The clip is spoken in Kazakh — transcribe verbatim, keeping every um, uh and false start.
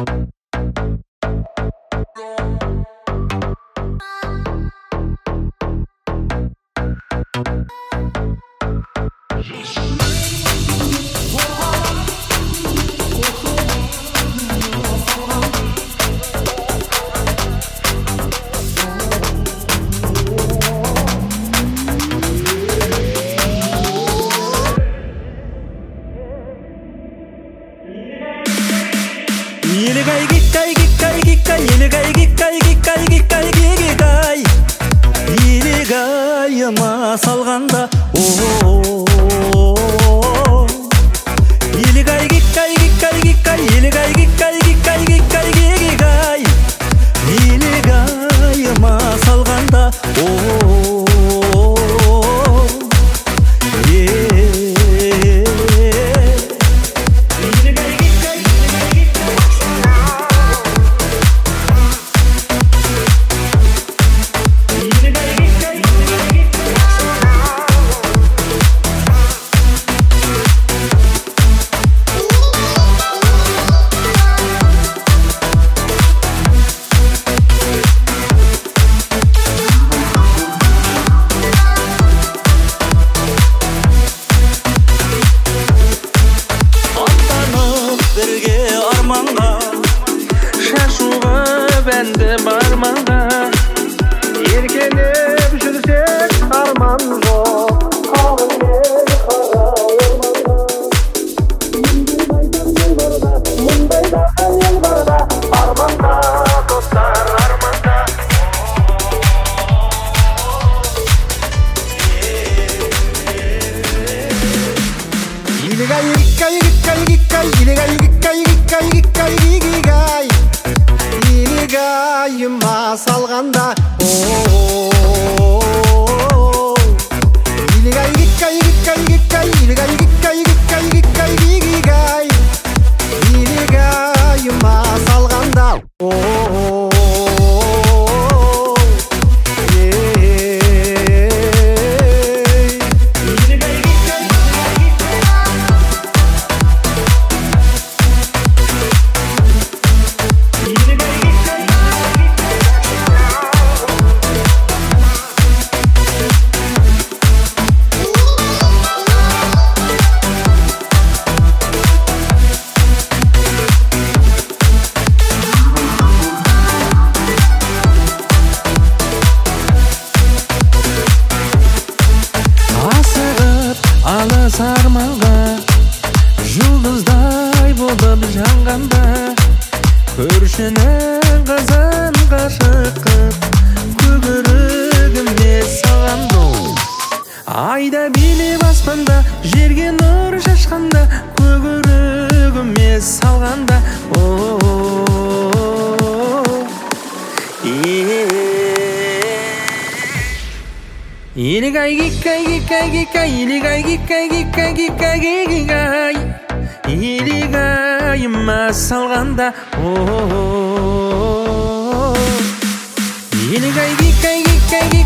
Gigay gigay gigay gigay gigay gigay gigay gigay gigay Илигайыма салганда о Илигай гигай гигай гигай илигай гигай гигай гигай гигай Илигайыма салганда о Bende barmanda erkelep жүрсек арман жоқ қалың ел қара орманда мұндай да ел барда арманда достар арманда Илигай гиккай гиккай гиккай илигай гиккай гиккай гиккай гигай Илигайыма салганда о Илигай гиккай гиккай гиккай илигай гиккай гиккай гиккай гигай Илигайыма салганда о Алыс арманға жұлдыздай болып жанғанда көршінің қызын ғашық қып көгерігіме салғанда айда билеп аспанда жерге нұр шашқанда көгерігіме салғанда о Илигай гиккай гиккай гиккай илигай гиккай гиккай гиккай гигай Илигайыма салганда о Илигай гиккай гиккай